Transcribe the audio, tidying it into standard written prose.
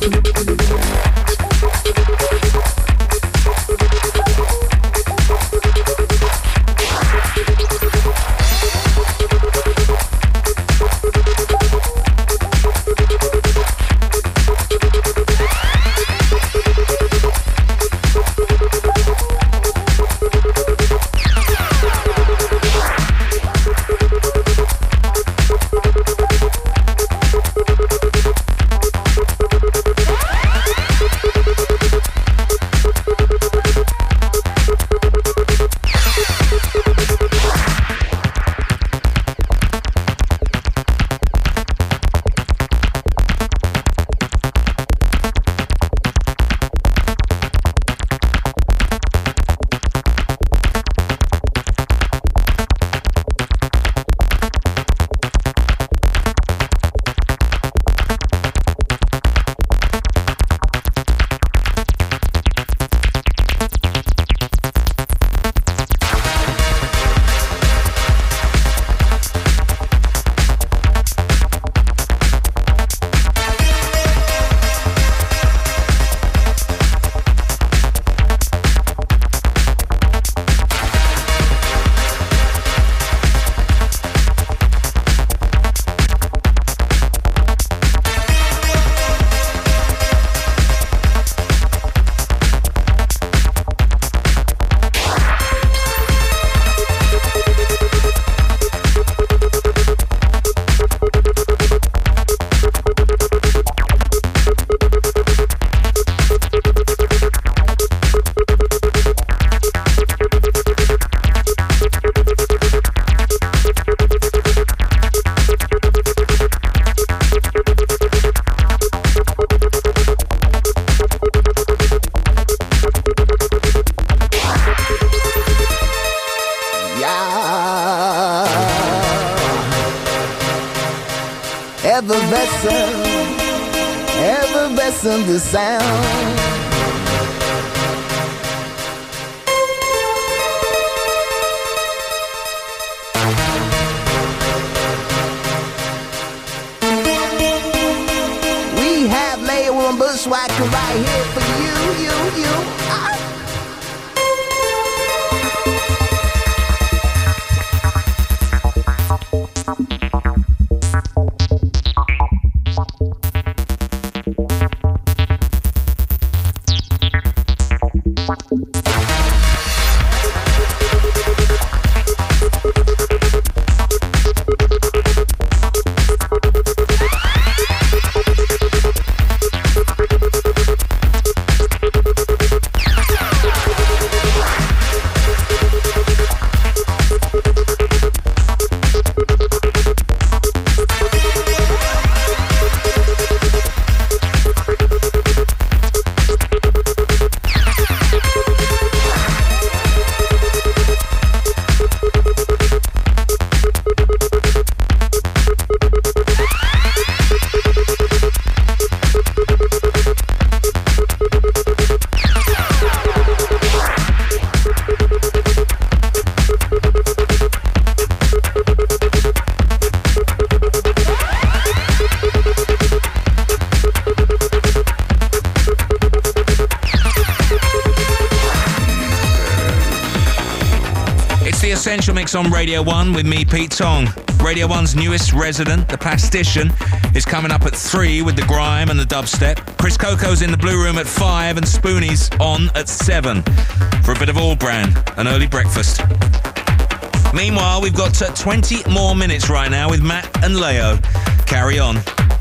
Effervescent the sound. We have Leroy and Bushwhacker right here for you. Essential Mix on Radio 1 with me, Pete Tong. Radio 1's newest resident, The Plastician, is coming up at 3 with the grime and the dubstep. Chris Coco's in the Blue Room at 5 and Spoonie's on at 7 for a bit of all brand, an early breakfast. Meanwhile, we've got 20 more minutes right now with Matt and Leo. Carry on.